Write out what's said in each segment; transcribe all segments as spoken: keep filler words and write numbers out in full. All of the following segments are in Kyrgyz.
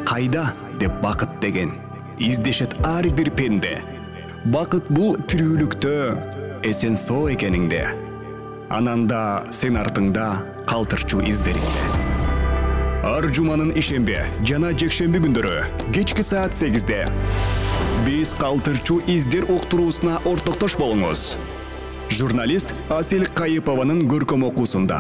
кайда деп бакыт деген издешет ар бир пенде. Бакыт бул тирүүлүктө, эсен соо экениңде. Ананда сен артыңда калтырчу издериңде. Ар жуманын ишембе жана жекшемби күндөрү кечки саат сегизде биз калтырчу издер уктуруусуна ортоктош болуңуз. Журналист Асел Кайыпованын көркөм окуусунда.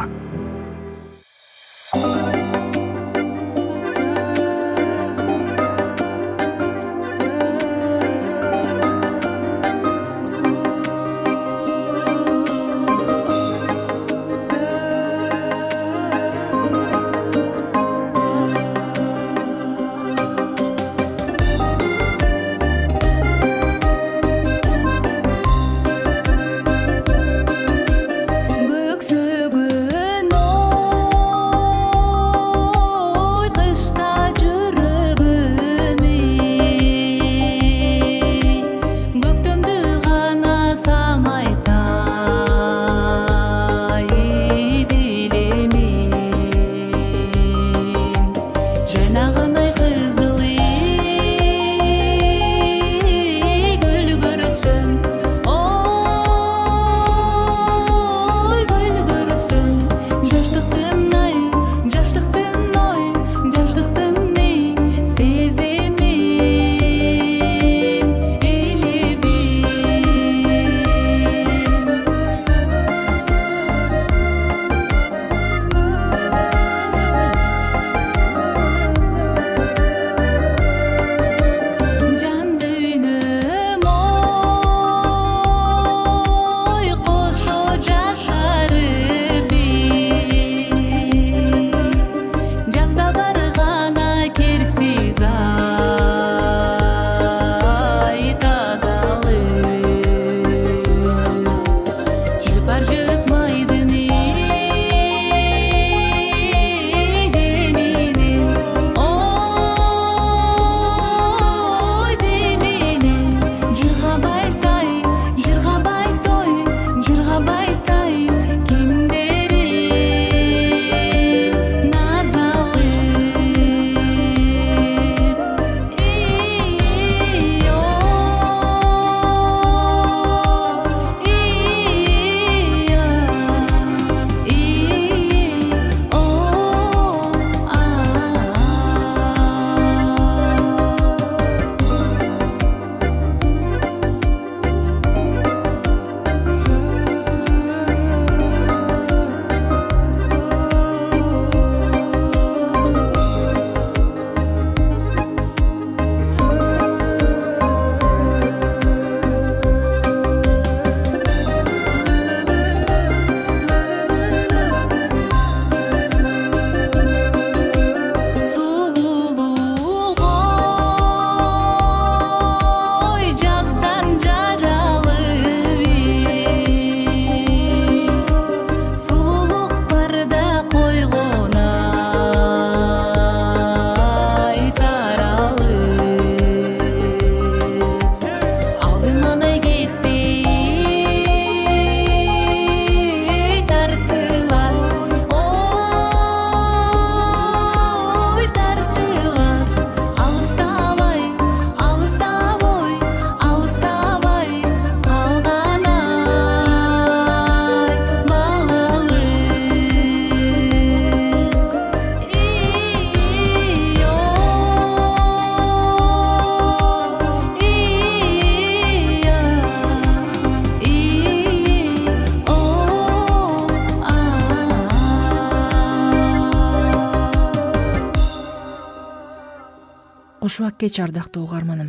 Кошубак кеч ардактуу угарманым.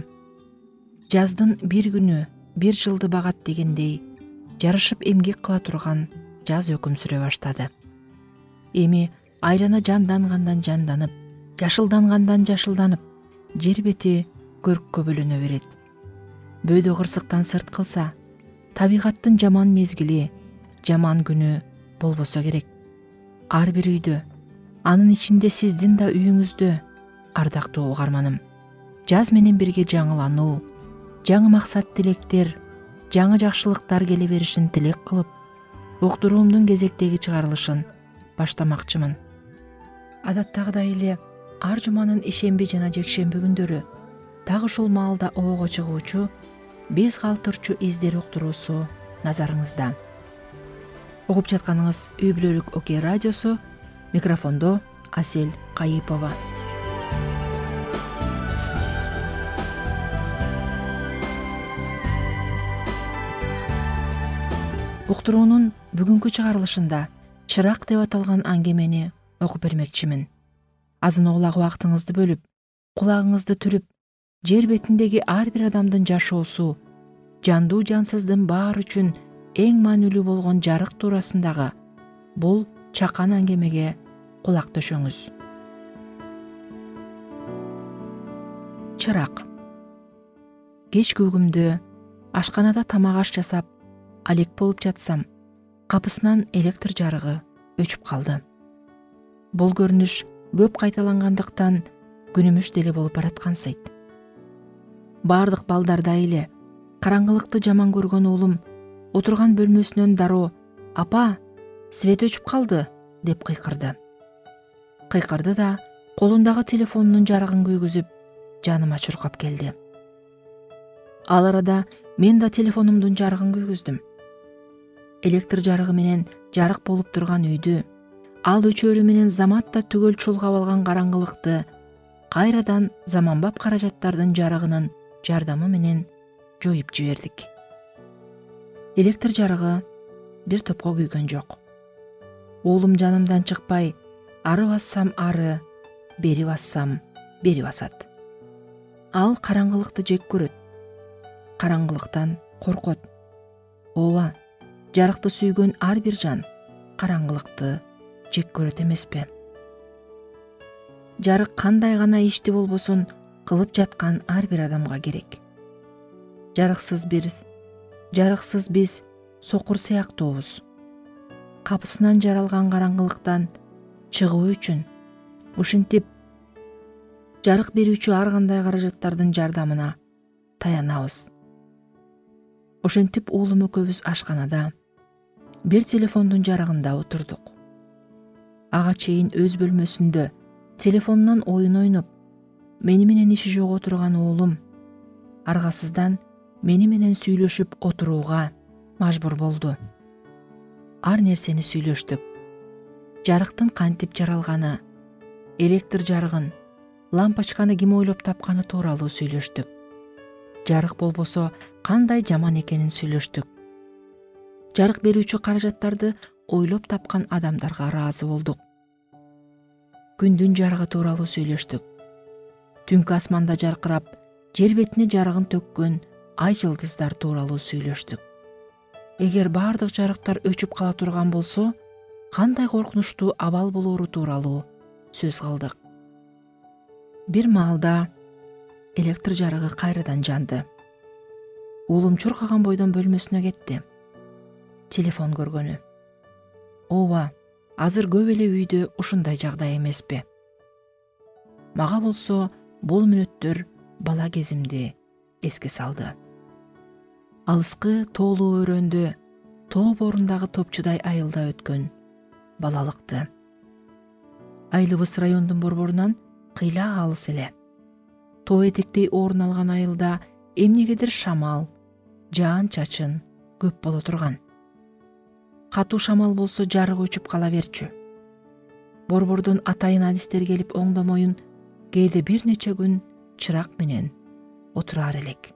Жаздын бир күнү бир жылды багат дегендей, жарышып эмгек кыла турган жаз өкүм сүрө баштады. Эми айлана жандангандан жанданып, жашылдангандан жашылданып, жер бети көрккө бөлөнө берет. Бөөдө кырсыктан сырт кылса, табигаттын жаман мезгили, жаман күнү болбосо керек. Ар бир үйдө, анын ичинде сиздин да үйүңүздө, ардактуу угарманым, жаз менен бирге жаңылануу, жаңы максат тилектер, жаңы жакшылыктар келе беришин тилек кылып, уктуруумдун кезектеги чыгарылышын баштамакчымын. Адаттагыдай эле ар жуманын ишемби жана жекшемби күндөрү дагы ушул маалда оого чыгуучу без калтырчу издер уктуруусу назарыңызда. Угуп жатканыңыз Үй бүлөлүк Окей радиосу, микрофондо Асель Кайыпова. Уктуруунун бүгүнкү чыгарылышында чырак деп аталган аңгемени окуп бермекчимин. Азын оолак убактыңызды бөлүп, кулагыңызды түрүп, жер бетиндеги ар бир адамдын жашоосу, жандуу жансыздын баары үчүн эң маанилүү болгон жарык туурасындагы бул чакан аңгемеге кулак төшөңүз. Чырак. Кечки угумдө ашканада тамак аш жасап, алек болуп жатсам, капысынан электр жарыгы өчүп калды. Бул көрүнүш көп кайталангандыктан күнүмүш деле болуп бараткансыйт. Бардык балдардай эле караңгылыкты жаман көргөн уулум отурган бөлмөсүнөн дароо «Апа, свет өчүп калды» деп кыйкырды. Кыйкырды да колундагы телефонунун жарыгын күйгүзүп, жаныма чуркап келди. Ал арада мен да телефонумдун жарыгын күйгүздүм. Электр жарыгы менен жарык болуп турган үйдү, ал өчөрү менен заматта түгөл чулгап алган караңгылыкты кайрадан заманбап каражаттардын жарыгынын жардамы менен жоюп жибердик. Электр жарыгы бир топко күйгөн жок. Уулум жанымдан чыкпай, ары бассам ары, бери бассам бери басат. Ал караңгылыкты жек көрөт. Караңгылыктан коркот. Ооба, жарыкты сүйгөн ар бир жан караңгылыкты жек көрөт эмеспи? Жарык кандай гана ишти болбосун кылып жаткан ар бир адамга керек. Жарыксыз биз, жарыксыз биз сокур сыяктуубуз. Капысынан жаралган караңгылыктан чыгуу үчүн ушинтип жарык берүүчү ар кандай каражаттардын жардамына таянабыз. Ошентип уулум экөөбүз ашканада бир телефондун жарыгында отурдук. Ага чейин өз бөлмөсүндө телефонунан оюн ойноп, мени менен иши жок отурган уулум аргасыздан мени менен сүйлөшүп отурууга мажбур болду. Ар нерсени сүйлөштүк. Жарыктын кантип жаралганы, электр жарыгын, лампочканы ким ойлоп тапканы тууралуу сүйлөштүк. Жарык болбосо кандай жаман экенин сүйлөштүк. Жарык берүүчү каражаттарды ойлоп тапкан адамдарга ыраазы болдук. Күндүн жарыгы тууралуу сүйлөштүк. Түнкү асманда жаркырап, жер бетине жарыгын төккөн ай жылдыздар тууралуу сүйлөштүк. Эгер бардык жарыктар өчүп кала турган болсо, кандай коркунучтуу абал болоору тууралуу сөз кылдык. Бир маалда электр жарыгы кайрадан жанды. Уулум чуркаган бойдон бөлмөсүнө кетти. Телефон көргөнү. Ооба, азыр көп эле үйдө ушундай жагдай эмеспи? Мага болсо бул мүнөттөр бала кезимди эске салды. Алыскы тоолуу өрөөндө тоо борундагы топчудай айылда өткөн балалыкты. Айылыбыз райондун борборунан кыйла алыс эле. Тоо этектей орун алган айылда эмнегедир шамал, жаан-чачын көп боло турган. Катуу шамал болсо жарык өчүп кала берчү. Борбордон атайын адистер келип оңдомоюн кээде бир нече күн чырак менен отурар элек.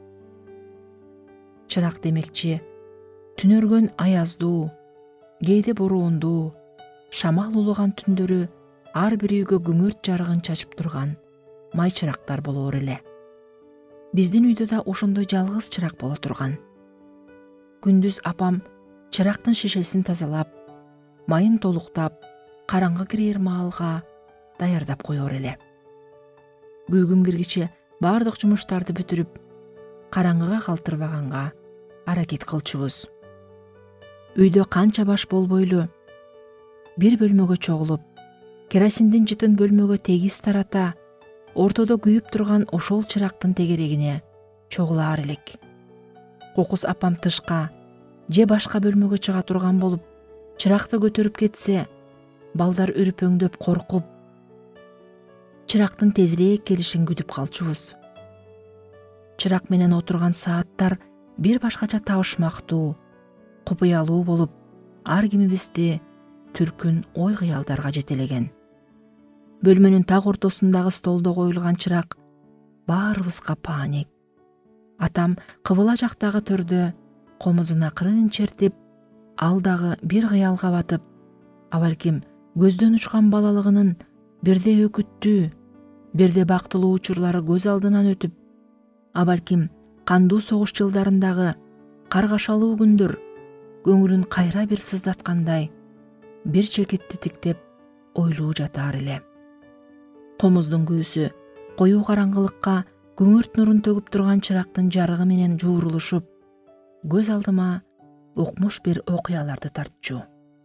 Чырак демекчи түнөргөн аяздуу, кээде бороондуу, шамал улуган түндөрү ар бир үйгө күңүрт жарыгын чачып турган май чырактар болоор эле. Биздин үйдө да ошондой жалгыз чырак боло турган. Күндүз апам чырактын шишесин тазалап, майын толуктап, караңгы кирээр маалга даярдап коёр эле. Күйгүм киргиче бардык жумуштарды бүтүрүп, караңгыга калтырбаганга аракет кылчубуз. Үйдө канча баш болбойлу бир бөлмөгө чогулуп, керосиндин жытын бөлмөгө тегиз тарата, ортодо күйүп турган ошол чырактын тегерегине чогулаар элек. Кокус апам тышка же башка бөлмөгө чыга турган болуп, чыракты көтөрүп кетсе, балдар үрпөңдөп коркуп, чырактын тезирээк келишин күтүп калчубуз. Чырак менен отурган сааттар бир башкача табышмактуу, купуялуу болуп, ар кимибизди түркүн ой кыялдарга жетелеген. Бөлмөнүн так ортосундагы столдо коюлган чырак баарыбызга пааник. Атам кыбыла жактагы төрдө комузуна кырын чертип, ал дагы бир кыялга батып, абалким көздөн учкан балалыгынын бирде өкүттүү, бирде бактылуу учурлары көз алдынан өтүп, абалким кандуу согуш жылдарындагы каргашалуу күндөр көңүлүн кайра бир сыздаткандай бир чекитти тиктеп ойлуу жатаар эле. Комуздун күүсү коюу караңгылыкка күңүрт нурун төгүп турган чырактын жарыгы менен жуурулушуп, көз алдыма укмуш бир окуяларды тартчу.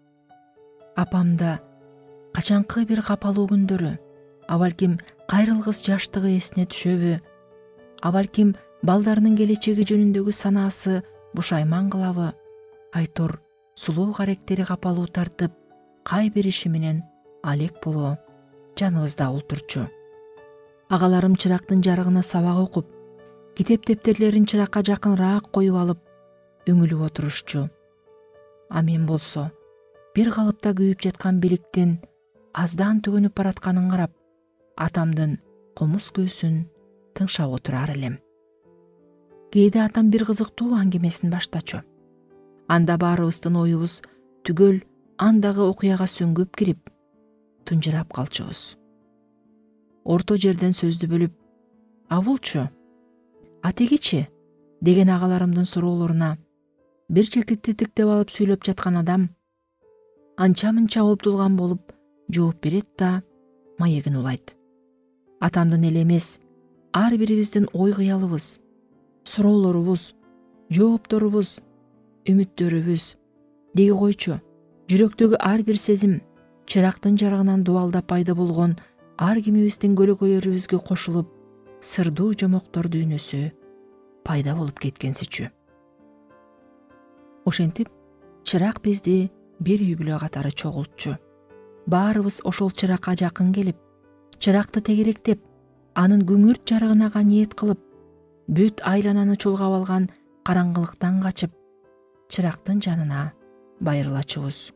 Апамда качанкы бир капалуу күндөрү, абалким кайрылгыс жаштыгы эсине түшөбү, абалким балдарынын келечеги жөнүндөгү санаасы бушайман кылабы, айтор сулуу каректери капалуу тартып, кай бир иши менен алек боло жаныбызда олтурчу. Агаларым чырактын жарыгына сабак окуп, китеп дептерлерин чыракка жакыныраак коюп алып, үңүлүп отурушчу. А мен болсо бир калыпта күйүп жаткан биликтин аздан төгөнүп баратканын карап, атамдын комуз көөсүн тыңшап отурар элем. Кээде атам бир кызыктуу аңгемесин баштачу. Анда баарыбыздын оюбуз түгөл андагы окуяга сөңгүп кирип, тунжурап калчубуз. Орто жерден сөздү бөлүп, а булчу, атегичи деген агаларымдын суроолоруна бир чекитти тиктеп алып сүйлөп жаткан адам анча-мынча оптулган болуп жооп берет да маегин улайт. Атамдын эле эмес, ар бирибиздин ой кыялыбыз, суроолорубуз, жоопторубуз, үмүттөрүбүз, деги койчу, жүрөктөгү ар бир сезим чырактын жарыгынан дубалдап пайда болгон ар кимибиздин көлөкөлөрүбүзгө кошулуп, сырдуу жомоктор дүйнөсү пайда болуп кеткенсичү. Ошентип, чырак бизди бир үй бүлө катары чогултчу. Баарыбыз ошол чыракка жакын келип, чыракты тегеректеп, анын күңүрт жарыгынага ниет кылып, бүт айлананы чулгап алган караңгылыктан качып, чырактын жанына байырылачубуз.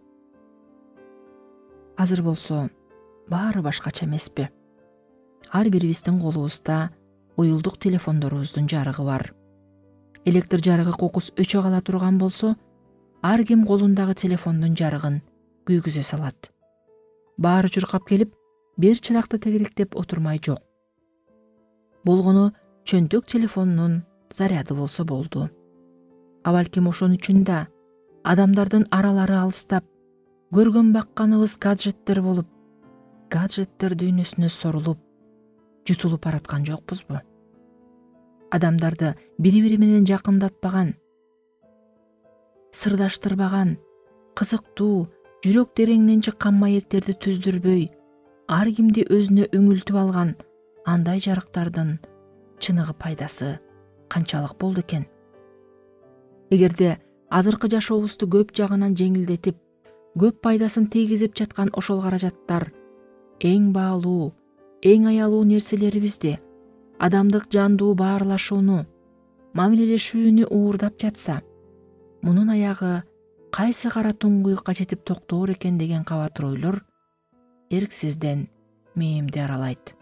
Азыр болсо баары башкача эмеспи? Ар бирибиздин колубузда уюлдук телефондорубуздун жарыгы бар. Электр жарыгы кокус өчө кала турган болсо, ар ким колундагы телефондун жарыгын күйгүзө салат. Баары чуркап келип, бир чыракты тегеректеп отурмай жок. Болгону чөнтөк телефонунун заряды болсо болду. Абалким ошон үчүн да адамдардын аралары алыстап, көргөн бакканыбыз гаджеттер болуп, гаджеттер дүйнөсүнө сорулуп, жутулуп бараткан жокпузбу? Адамдарды бири-бири менен жакындатпаган, сырдаштырбаган, кызыктуу, жүрөк дереңинен чыккан маектерди түздүрбөй, ар кимди өзүнө өңүлтүп алган андай жарыктардын чыныгы пайдасы канчалык болду экен? Эгерде азыркы жашообузду көп жагынан жеңилдетип, көп пайдасын тийгизип жаткан ошол каражаттар эң баалуу, эң аялуу нерселерибизди, адамдык жандуу баарлашууну, мамилелешүүнү уурдап жатса, мунун аягы кайсы кара туңгуюкка жетип токтоор экен деген кабатыр ойлор эрксизден мээримди аралайт.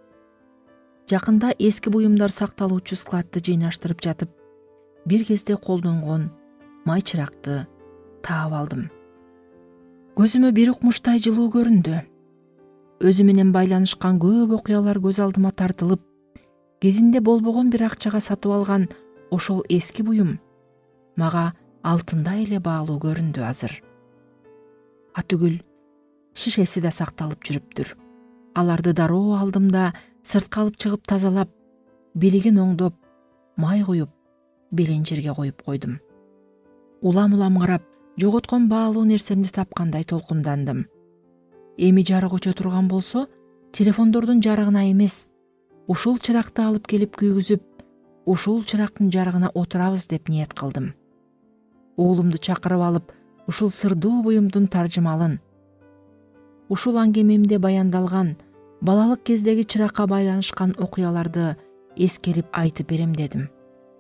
Жакында эски буюмдар сакталуучу складты жыйнаштырып жатып, бир кезде колдонгон май чыракты таап алдым. Көзүмө бир укмуштай жылуу көрүндү. Өзү менен байланышкан көп окуялар көз алдыма тартылып, кезинде болбогон бир акчага сатып алган ошол эски буюм мага алтындай эле баалуу көрүндү азыр. Атүгүл шишеси да сакталып жүрүптүр. Аларды дароо алдым да сыртка алып чыгып тазалап, билигин оңдоп, май куюп, беленжерге коюп койдум. Улам-улам карап, жоготкон баалуу нерсемди тапкандай толкундандым. Эми жарык өчө турган болсо, телефондордун жарыгына эмес, ушул чыракты алып келип күйгүзүп, ушул чырактын жарыгына отурабыз деп ниет кылдым. Уулумду чакырып алып, ушул сырдуу буюмдун таржымалын, ушул аңгемемде баяндалган балалык кездеги чыракка байланышкан окуяларды эскерип айтып берем дедим.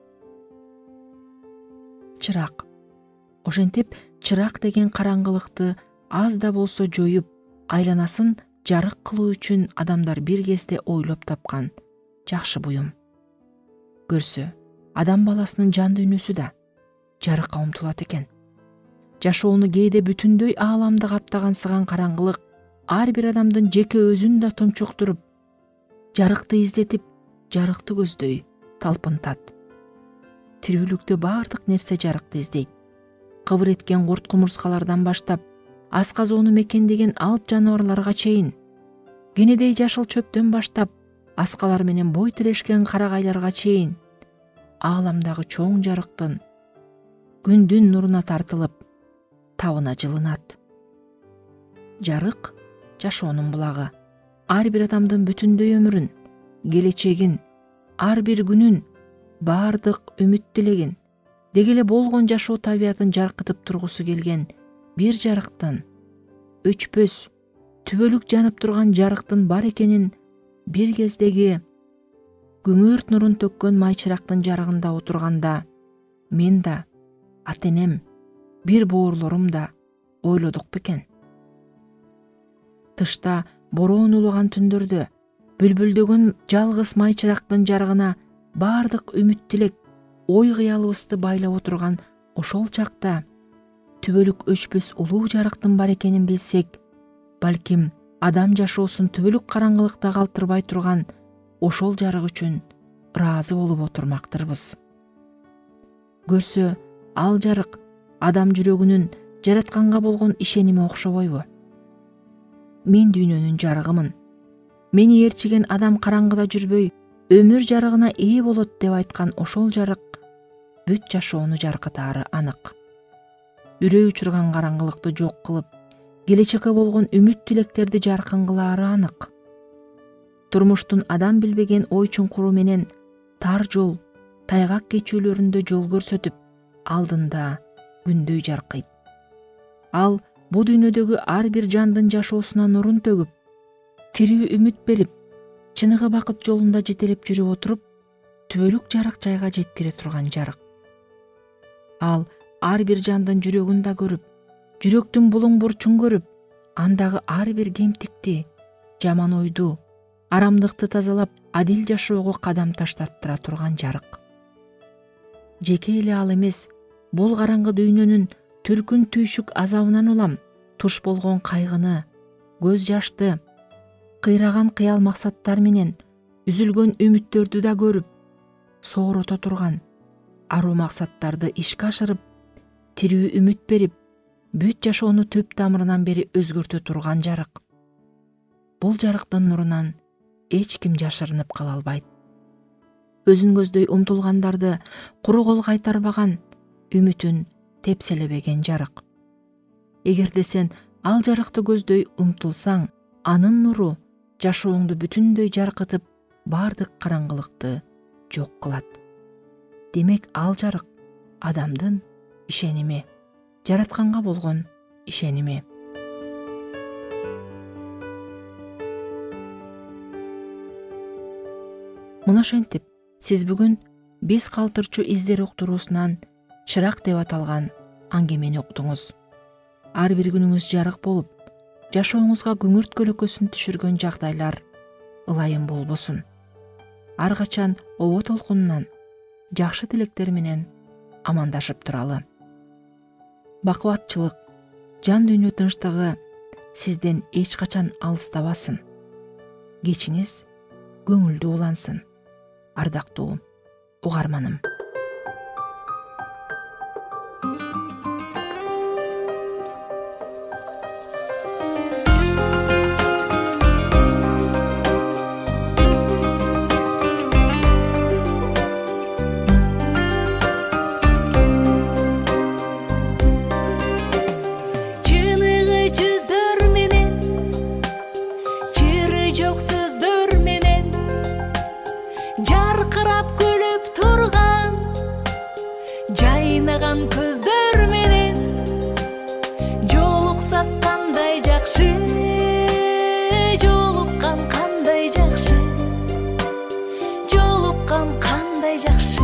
Чырак. Ошентип чырак деген караңгылыкты аз да болсо жоюп, айланасын жарык кылуу үчүн адамдар бир кезде ойлоп тапкан жакшы буюм. Көрсө, адам баласынын жан дүйнөсү да жарыкка умтулат экен. Жашоону кээде бүтүндөй ааламды каптаган сыган караңгылык ар бир адамдын жеке өзүн да тунчуктуруп, жарыкты издетип, жарыкты көздөй талпынтат. Тирүүлүктө баардык нерсе жарыкты издейт. Кыбыр эткен курт кумурскалардан баштап, асказоону мекендеген алып жаныбарларга чейин, кенедей жашыл чөптөн баштап, аскалар менен бой тирешкен карагайларга чейин, ааламдагы чоң жарыктын күндүн нуруна тартылып, табына жылынат. Жарык жашоонун булагы. Ар бир адамдын бүтүндөй өмүрүн, келечегин, ар бир күнүн, баардык үмүт тилегин, деги эле болгон жашоо табиятын жаркытып тургусу келген бир жарыктын, өчпөс, түбөлүк жанып турган жарыктын бар экенин бир кездеги күңүрт нурун төккөн майчырактын жарыгында отурганда мен да, ата-энем, бир боорлорум да ойлодук бекен. Тышта бороон улуган түндөрдө бүлбүлдөгөн жалгыз майчырактын жарыгына баардык үмүт тилек, ой кыялыбызды байлап отурган ошол чакта түбөлүк өчпөс улуу жарыктын бар экенин билсек, балким адам жашоосун түбөлүк караңгылыкта калтырбай турган ошол жарык үчүн ыраазы болуп отурмактырбыз. Көрсө, ал жарык адам жүрөгүнүн жаратканга болгон ишеними окшобойбу? Мен дүйнөнүн жарыгымын. Мени ээрчиген адам караңгыда жүрбөй, өмүр жарыгына ээ болот деп айткан ошол жарык бүт жашоону жаркытаары анык. Үрөй учурган караңгылыкты жок кылып, келечекке болгон үмүт тилектерди жаркын кылаары анык. Турмуштун адам билбеген ой чуңкуру менен тар жол, тайгак кечүүлөрүндө жол көрсөтүп, алдында күндөй жаркыйт. Ал бу дүйнөдөгү ар бир жандын жашоосуна нурун төгүп, тирүү үмүт берип, чыныгы бакыт жолунда жетелеп жүрүп отуруп, түбөлүк жарык жайга жеткире турган жарык. Ал ар бир жандын жүрөгүн да көрүп, жүрөктүн булуң бурчун көрүп, андагы ар бир кемтикти, жаман ойду, арамдыкты тазалап, адил жашоого кадам таштаттыра турган жарык. Жеке эле ал эмес, бул караңгы дүйнөнүн түркүн түйшүк азабынан улам, туш болгон кайгыны, көз жашты, кыйраган кыял максаттар менен үзүлгөн үмүттөрдү да көрүп, соорото турган, аруу максаттарды ишке ашырып, тирүү үмүт берип, бүт жашоону түп тамырынан бери өзгөртө турган жарык. Бул жарыктын нурунан эч ким жашырынып кала албайт. Өзүн көздөй умтулгандарды куру кол кайтарбаган, үмүтүн тепселебеген жарык. Эгерде сен ал жарыкты көздөй умтулсаң, анын нуру жашооңду бүтүндөй жаркытып, баардык караңгылыкты жок кылат. Демек ал жарык адамдын ишеними, жаратканга болгон ишеними. Мына ошентип, сиз бүгүн биз калтырчу издер уктуруусунан чырак деп аталган аңгемени уктуңуз. Ар бир күнүңүз жарык болуп, жашооңузга күңүрт көлөкөсүн түшүргөн жагдайлар ылайым болбосун. Ар качан обо толкунунан жакшы тилектер менен амандашып туралы. Бакубатчылык, жан дүйнө тынчтыгы сизден эч качан алыстабасын. Кечиңиз көңүлдүү улансын. Ардактуу угарманым. Жаркырап күлүп турган кандай жакшы.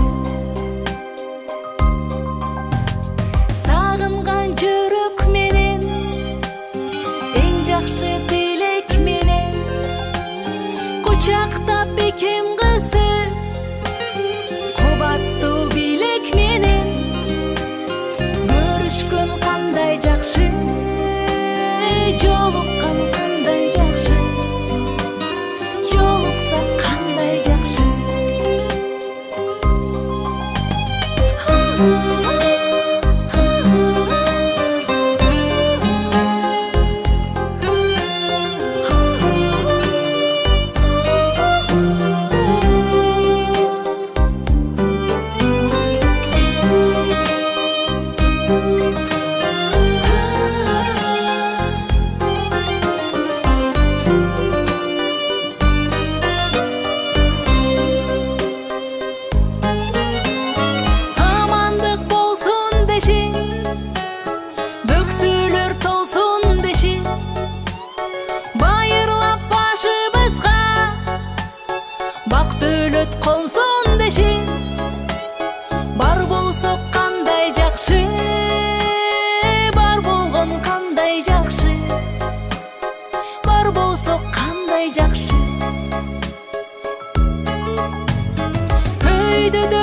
Сагынган жүрөк менен, эң жакшы тилек менен кучактап бекем кызы, кубаттуу билек менен көрүшкөн кандай жакшы, жолуккан кандай жакшы, жолукса кандай жакшы. Бөксөлөр толсун деши, байырлап башыбызга бак дөлөт консун деши, бар болсо кандай жакшы, бар болгон кандай жакшы, бар болсо кандай жакшы. Өйдөдө